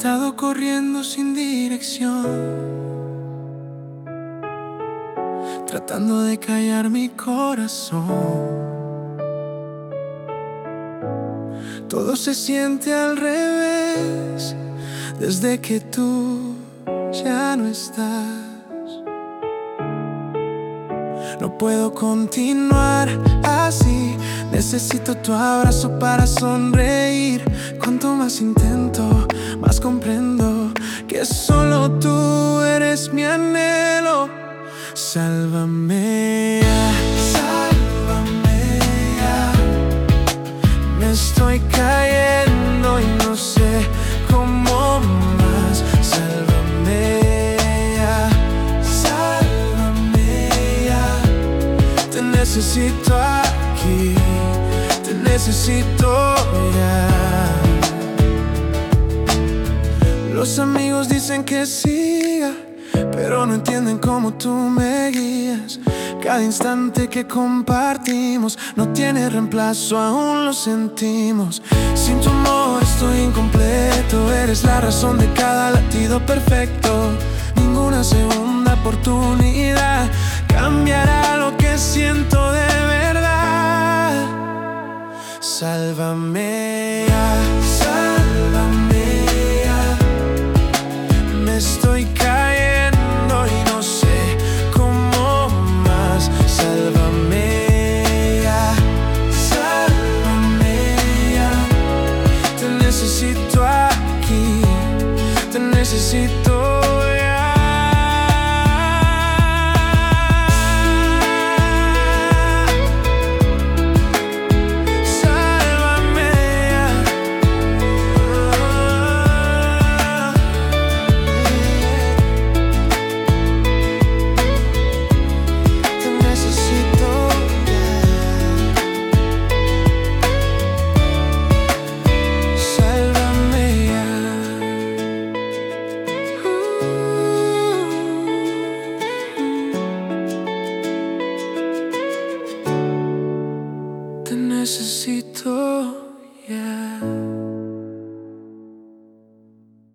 estado corriendo sin dirección, tratando de callar mi corazón. Todo se siente al revés desde que tú ya no estás. No puedo continuar así, necesito tu abrazo para sonreír. Cuanto más intento, más comprendo que solo tú eres mi anhelo. Sálvame ya, sálvame ya. Me estoy cayendo y no sé cómo más. Sálvame ya, sálvame ya. Te necesito aquí, te necesito ya. Los amigos dicen que siga, pero no entienden cómo tú me guías. Cada instante que compartimos no tiene reemplazo, aún lo sentimos. Sin tu amor estoy incompleto, eres la razón de cada latido perfecto. Ninguna segunda oportunidad cambiará lo que siento de verdad. Sálvame ya, sálvame ya. Me estoy cayendo y no sé cómo más. Sálvame ya, sálvame ya. Te necesito aquí, te necesito